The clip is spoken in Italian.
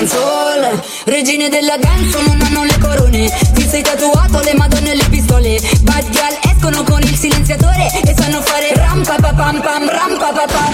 dancehall. Regine della dance non hanno le corone, ti sei tatuato le madonne e le pistole. Bad girl escono con il silenziatore e sanno fare ram pa pa pam pam, ram pa pa pam.